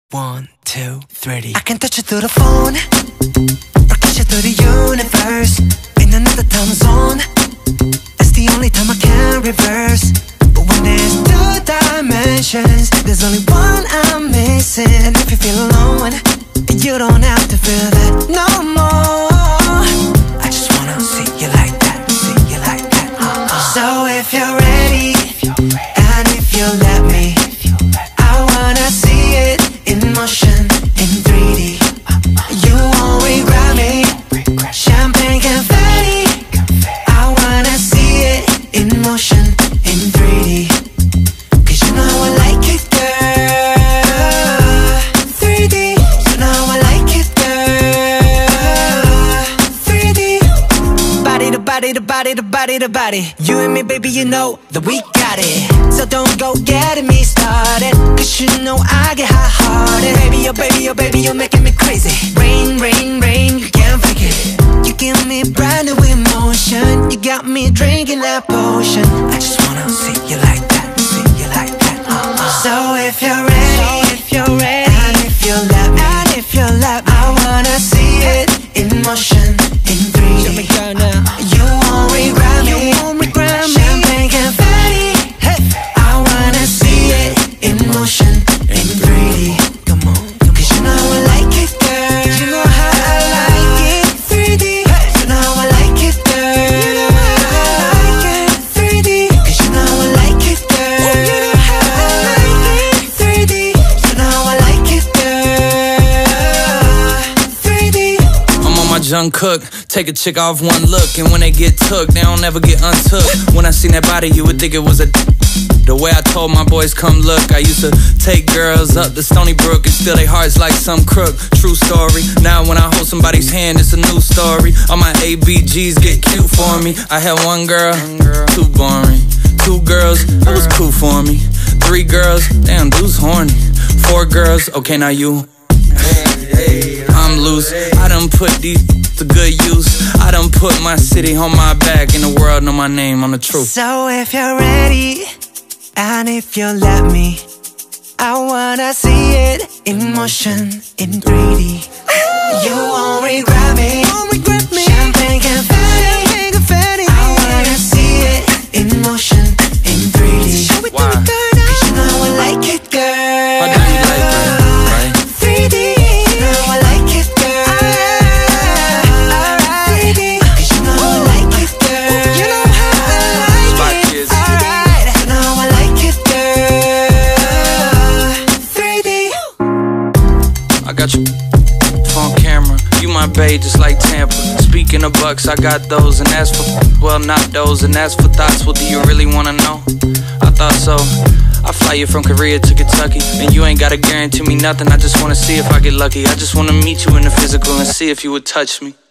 1, 2, 3. I can touch you through the phone, or kiss you through the universe. In another time zone, that's the only time I can reverse. But when there's two dimensions, there's only one I'm missing. And if you feel alone, you don't have to feel that no more. I just wanna see you like that, see you like that. So if you're ready, and if you let me, I wanna see it in motion, in 3D. You won't regret me. Champagne confetti. I wanna see it in motion, in 3D. Cause you know I like it, girl. 3D. You know I like it, girl. 3D. Body to body to body to body to body. You and me, baby, you know that we got it. So don't go getting me started, cause you know I get hot-hearted. Baby, oh baby, oh baby, you're making me crazy. Rain, rain, rain, you can't fake it. You give me brand new emotion. You got me drinking that potion. I just wanna see you like that, see you like that. So if you're ready, and if you let me, I wanna see it in motion, in 3D. Show me, girl, now. You won't regret me. Champagne confetti. Hey, I wanna see it in motion, in 3D. Come on, cause you know I like it, girl. You know how I like it, 3D. You know I like it, girl. You know how I like it, 3D. Cause you know I like it, girl. You know how I like it, 3D. You know I like it, girl. 3D. I'm on my Jung Cook. Take a chick off one look, and when they get took, they don't ever get untook. When I seen that body, you would think it was a the way I told my boys, come look. I used to take girls up to Stony Brook and steal their hearts like some crook. True story. Now when I hold somebody's hand, it's a new story. All my ABGs get cute for me. I had one girl, too boring. 2 girls, that was cool for me. 3 girls, damn, dude's horny. 4 girls, okay, now you. I'm loose. I done put these to good use. I done put my city on my back, and the world know my name, I'm the truth. So if you're ready, and if you let me, I wanna see it in motion, in 3D. You won't regret me. Champagne confetti. I wanna see it in motion, in 3D. Why? Cause you know I like it, girl. Why do you like it, right? 3D. You know I like it, girl. Alright. 3D. Cause you know I like it, girl. You know how I like it. Alright. You know I like it, girl. 3D. I got your phone camera. You my bae just like Tampa. Speaking of bucks, I got those, and that's for, well, not those, and that's for thoughts. Well, do you really wanna know? I thought so. I fly you from Korea to Kentucky, and you ain't gotta guarantee me nothing. I just wanna see if I get lucky. I just wanna meet you in the physical and see if you would touch me.